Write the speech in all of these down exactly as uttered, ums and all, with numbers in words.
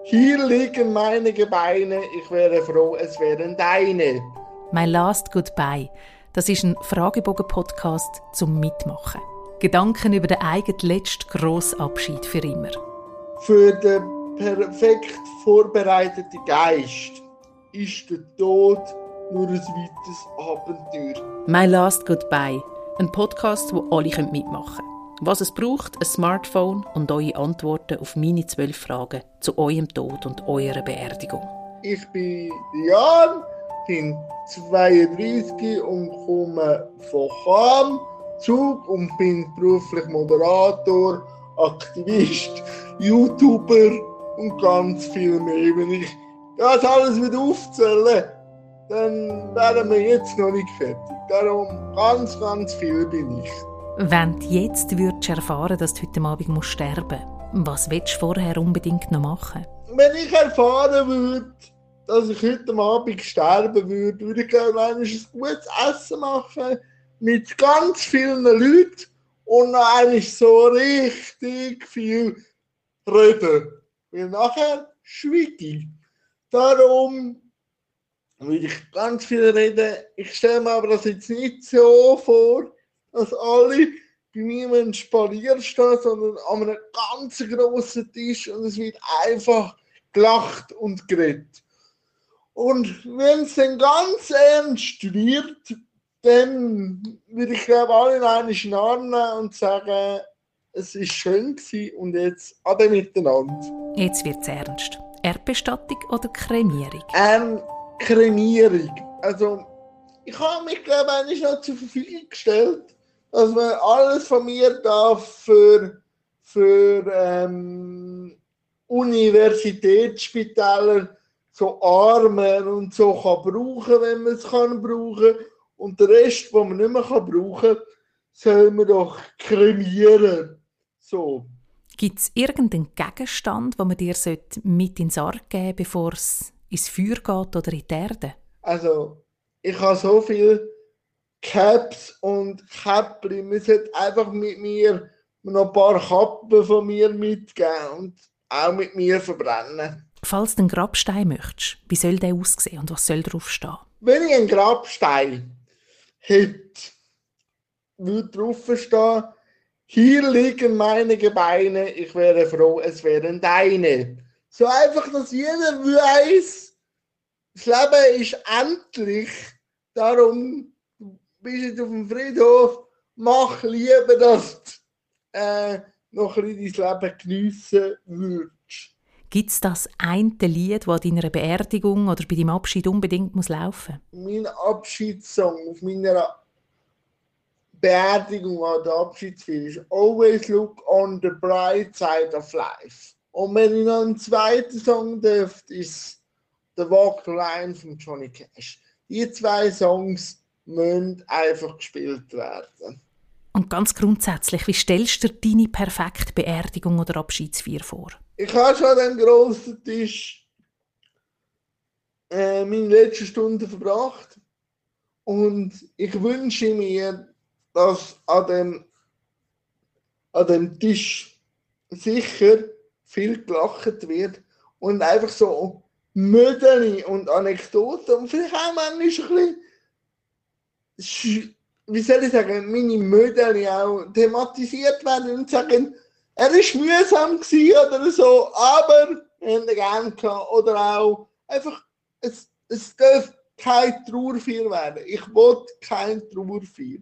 Hier liegen meine Gebeine, ich wäre froh, es wären deine. My Last Goodbye, das ist ein Fragebogen-Podcast zum Mitmachen. Gedanken über den eigenen letzten grossen Abschied für immer. Für den perfekt vorbereiteten Geist ist der Tod nur ein weiteres Abenteuer. My Last Goodbye, ein Podcast, wo alle mitmachen können. Was es braucht, ein Smartphone und eure Antworten auf meine zwölf Fragen zu eurem Tod und eurer Beerdigung. Ich bin Jan, bin zweiunddreißig und komme von Cham, Zug und bin beruflich Moderator, Aktivist, YouTuber und ganz viel mehr. Wenn ich das alles wieder aufzähle, dann wären wir jetzt noch nicht fertig. Darum ganz, ganz viel bin ich. Wenn du jetzt würdest erfahren, dass du heute Abend sterben musst, was willst du vorher unbedingt noch machen? Wenn ich erfahren würde, dass ich heute Abend sterben würde, würde ich gerne ein gutes Essen machen mit ganz vielen Leuten und noch eigentlich so richtig viel reden. Weil nachher schweige ich. Darum würde ich ganz viel reden. Ich stelle mir aber das jetzt nicht so vor, dass alle bei mir im Spalier stehen, sondern an einem ganz grossen Tisch und es wird einfach gelacht und geredet. Und wenn es dann ganz ernst wird, dann würde ich glaube alle in eine Schnarre nehmen und sagen, es war schön gewesen und jetzt ade miteinander. Jetzt wird es ernst. Erdbestattung oder Kremierung? Ähm, Kremierung. Also, ich habe mich glaube ich noch zur Verfügung gestellt, dass man alles von mir darf für, für ähm, Universitätsspitäler so Armen und so kann brauchen, wenn man es kann brauchen. Und den Rest, den man nicht mehr kann brauchen, soll man doch kremieren. So. Gibt es irgendeinen Gegenstand, den man dir mit in den Sarg geben sollte, bevor es ins Feuer geht oder in die Erde? Also, ich habe so viel Caps und Käppli. Man sollte einfach mit mir noch ein paar Kappen von mir mitgeben und auch mit mir verbrennen. Falls du einen Grabstein möchtest, wie soll der aussehen und was soll drauf stehen? Wenn ich einen Grabstein hätte, würde drauf stehen, hier liegen meine Gebeine, ich wäre froh, es wären deine. So einfach, dass jeder weiß, das Leben ist endlich, darum bist du jetzt auf dem Friedhof, mach lieber, dass du äh, noch ein bisschen dein Leben geniessen würdest. Gibt es das eine Lied, das an deiner Beerdigung oder bei deinem Abschied unbedingt muss laufen muss? Mein Abschiedssong auf meiner Beerdigung oder Abschiedsfeier ist «Always look on the bright side of life». Und wenn ich noch einen zweiten Song dürfte, ist «The Walk the Line» von Johnny Cash. Die zwei Songs müssen einfach gespielt werden. Und ganz grundsätzlich, wie stellst du dir deine perfekte Beerdigung oder Abschiedsfeier vor? Ich habe schon an dem grossen Tisch äh, meine letzten Stunden verbracht und ich wünsche mir, dass an dem, an dem Tisch sicher viel gelacht wird und einfach so Mödeli und Anekdoten und vielleicht auch manchmal ein bisschen, wie soll ich sagen, meine Mödeli auch thematisiert werden und sagen, er war mühsam oder so, aber wir haben ihn gerne gehabt. Oder auch einfach, es, es darf kein Trauerfeier werden. Ich will kein Trauerfeier.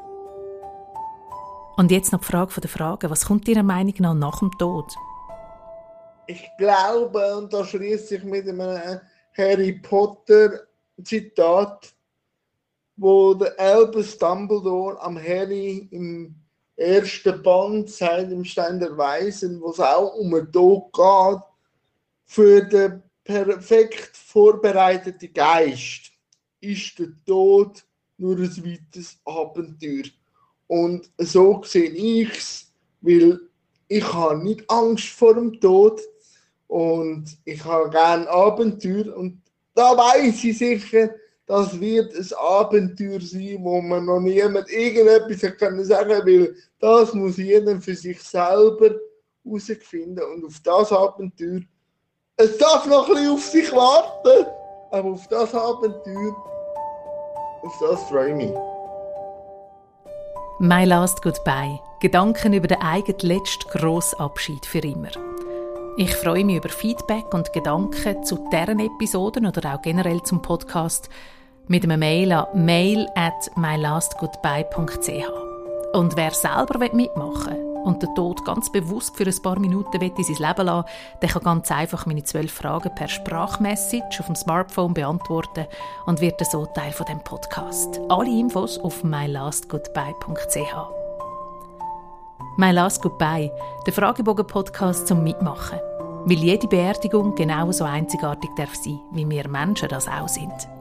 Und jetzt noch die Frage der Fragen. Was kommt Ihrer Meinung nach nach dem Tod? Ich glaube, und da schließe ich mit einem Harry Potter Zitat, wo der Albus Dumbledore am Harry im ersten Band sagt, im Stein der Weisen, wo es auch um den Tod geht, für den perfekt vorbereiteten Geist ist der Tod nur ein weiteres Abenteuer. Und so sehe ich es, weil ich habe nicht Angst vor dem Tod und ich habe gerne Abenteuer und da weiß ich sicher, das wird ein Abenteuer sein, wo man noch niemand irgendetwas sagen kann, weil das muss jeder für sich selber herausfinden und auf das Abenteuer Es darf noch ein bisschen auf sich warten, aber auf das Abenteuer, auf das freue ich mich. My Last Goodbye. Gedanken über den eigenen letzten grossen Abschied für immer. Ich freue mich über Feedback und Gedanken zu deren Episoden oder auch generell zum Podcast mit einem Mail an mail at my last goodbye dot c h. Und wer selber mitmachen will und den Tod ganz bewusst für ein paar Minuten in sein Leben lassen will, der kann ganz einfach meine zwölf Fragen per Sprachmessage auf dem Smartphone beantworten und wird so Teil von dem Podcast. Alle Infos auf my last goodbye dot c h. My Last Goodbye, der Fragebogen-Podcast zum Mitmachen. Weil jede Beerdigung genauso einzigartig darf sein, wie wir Menschen das auch sind.